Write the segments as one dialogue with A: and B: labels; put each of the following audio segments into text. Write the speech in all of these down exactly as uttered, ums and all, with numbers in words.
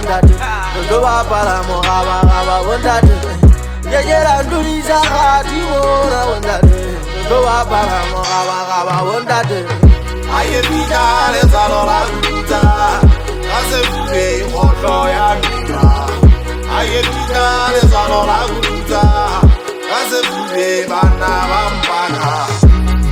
A: wondate. Go up para Mohava, Hava, wondate. Yajera Duriza, Timora, wondate. Go up para Mohava, Hava, wondate.
B: I am Vita, let's all out Vita. As a way, what lawyer I am Vita, let's all out Vita. As a way, Banavampana.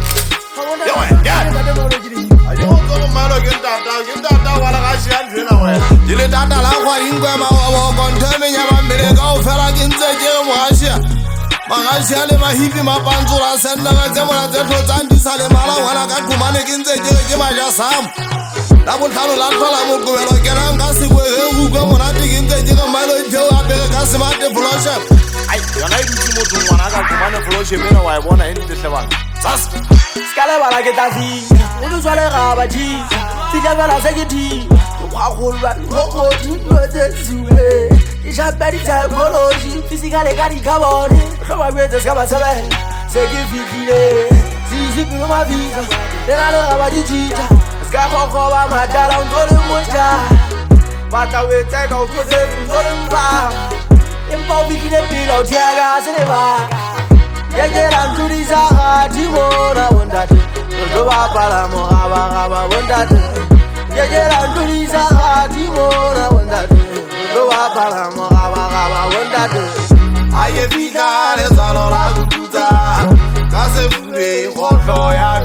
B: I don't go mad against that. You don't know what I see. You let that allow him go walk on turning your million go for against the Jim Magasiale mahipi mapanzura senda ngazema zeto zandi sale mala wana kantu manekinze jeje majasam labutano latwala mugwelo keranga sikwe hugo monati kinze jeje malo jo abere kasimate floshe ai yona ithi mutu wana ka kumane floshe mina wayibona into hlebana sas
A: skale bala ke tafi uluzwale gaba ji tija bala sekithi wakhulwa ngokoti lwetezule Ishabedi technology, physically got it covered. Come on, greatest come and say, say give it, see if you my visa. Then I don't have a teacher. Sky for cover, my dad, I'm going to watch. But I will take out for them, golden bar. In public, in the pillow, Tiagas in the bar. Yeah, I'm to this hard, Timona, one that. Go up, Palamo, Hava, one that. Yeah, I'm to this hard, Timona, one that. Go up, Palamo, Hava, one that.
B: I am Vita, let's all out Vita. Cause if we want lawyer,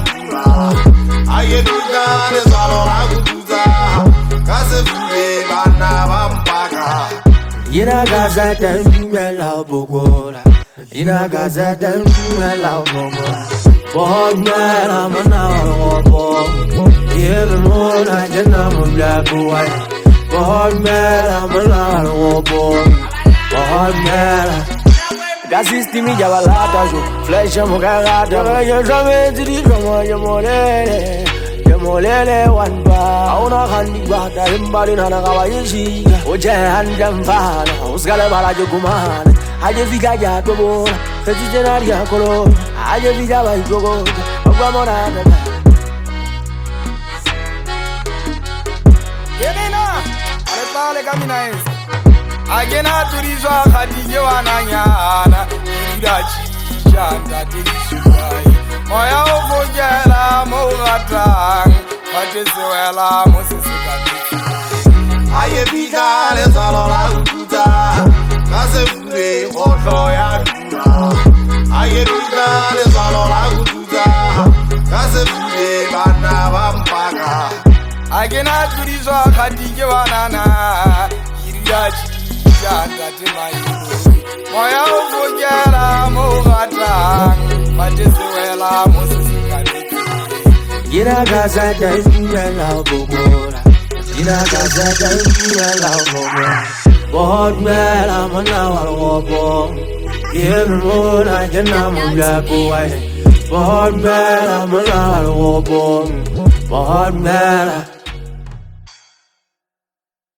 B: I am Vita, let's all out Vita. Cause if we Banavampana.
A: Ina gaza tembe la bogola. Ina gaza tembe la bogola. Bohog mera mana robo. Yel mona jena mula boy. Bohog mera mana robo. Bohog mera. Gasistimi jabalata jo. Flesh mo garata. Yo jamais di como yo molele. Yo molele wanba. Auna khandi bata imbali na kawayishi. Oje handam fana. Usgale bala jo kumana. Aje vika ya tobo. Fezi jenari ya kolo. Aje vika ba jogo. Ogwa mona na.
C: Yemina. Ale pale kamina es. Agena turizwa khadije wananyana. Irachi chanda tishwai. Moya ufujela mugatang. Mateswela musisika.
B: I am Vita, let's all out Vita. Cause if we want lawyer, I am Vita, let's all out Vita. Cause if we Banavampana.
C: Agena turizwa khadije wanana. Irachi chanda timayi. Moya ufujela mugatang. Mateswela musisika.
A: Ina gaza tembe la bogola. Ina gaza tembe la bogola. Bohog mera mana robo. Yel mona jena mula boy. Bohog mera mana robo. Bohog mera.